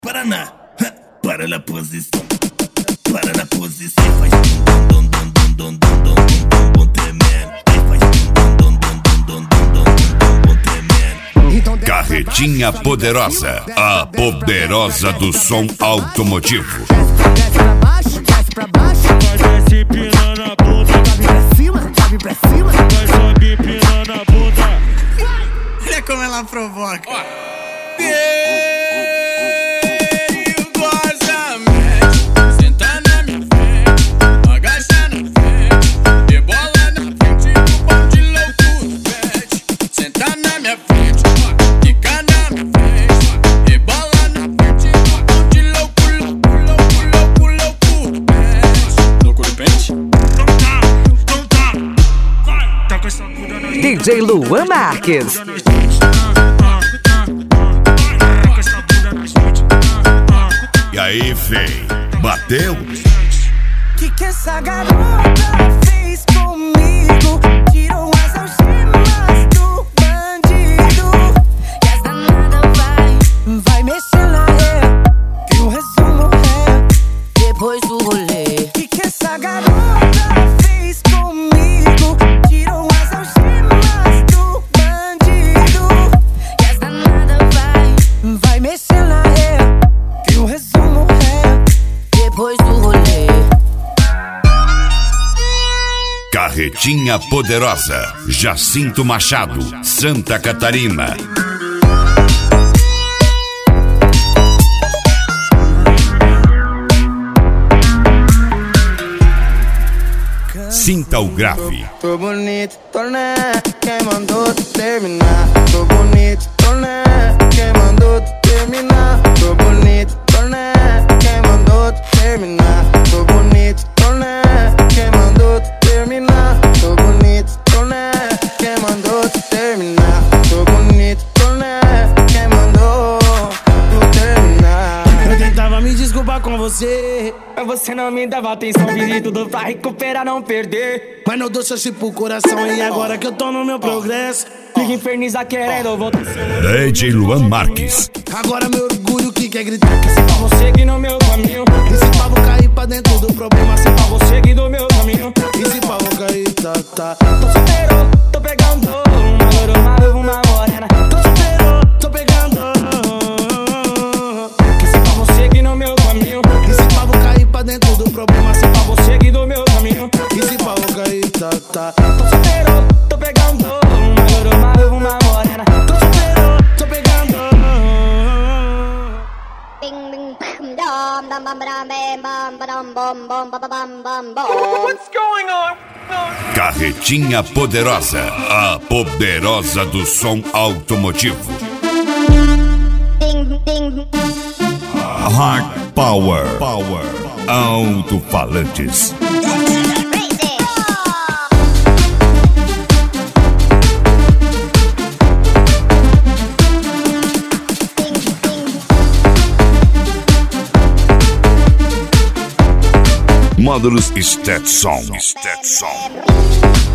Paraná, para na posição, para na posição. Faz dum dum dum dum dum dum dum dum tremendo. Faz dum dum dum dum dum tremendo. Carretinha Poderosa, a poderosa do som automotivo. Desce pra baixo, desce pra baixo. Vai desce pina na bunda. Sobe pra cima, sobe pra cima. Vai subir pina na bunda. Olha como ela provoca. DJ Luan Marques. E aí, véi, bateu? Que essa garota fez comigo? Tirou as algemas do bandido. E as danadas vai mexer na ré. Que o resumo é depois do rolê. Que essa garota fez comigo? Tirou as algemas do bandido. E as danadas vai mexer na ré. Que o resumo é depois do rolê. Carretinha Poderosa, Jacinto Machado, Santa Catarina. Sinta o grave. Tô bonito, tô né? Quem mandou tu terminar? Tô bonito, tô né? Quem mandou tu terminar? Tô bonito, tô né? Quem mandou tu terminar? Tô bonito, tô né? Quem mandou tu terminar? Tô bonito, tô né? Quem mandou tu terminar? Tô bonito, tô né? Quem mandou tu terminar? Eu tentava me desculpar com você, mas você não me dava atenção. Fiz tudo pra recuperar, não perder. Mas não dou chance pro coração. E agora que eu tô no meu progresso, fica infernizar querendo voltar. DJ Luan Marques. Agora meu orgulho que quer gritar que se pra você que no meu caminho. E se pra vou cair pra dentro do problema, se pra você que do meu caminho. E se pra vou cair, tá. Tô solteiro, tô pegando uma loura, uma morena. Tô solteiro, tô pegando. Que se pra você que no meu caminho. E se pra vou cair pra dentro do problema, se pra você que do meu caminho. E se pra vou cair, tá. Tô solteiro, tô pegando uma loura, uma morena. Tô solteiro, tô pegando. What's going on? Carretinha Poderosa, a poderosa do som automotivo. Hard Power. Alto-falantes. Módulos Stetson.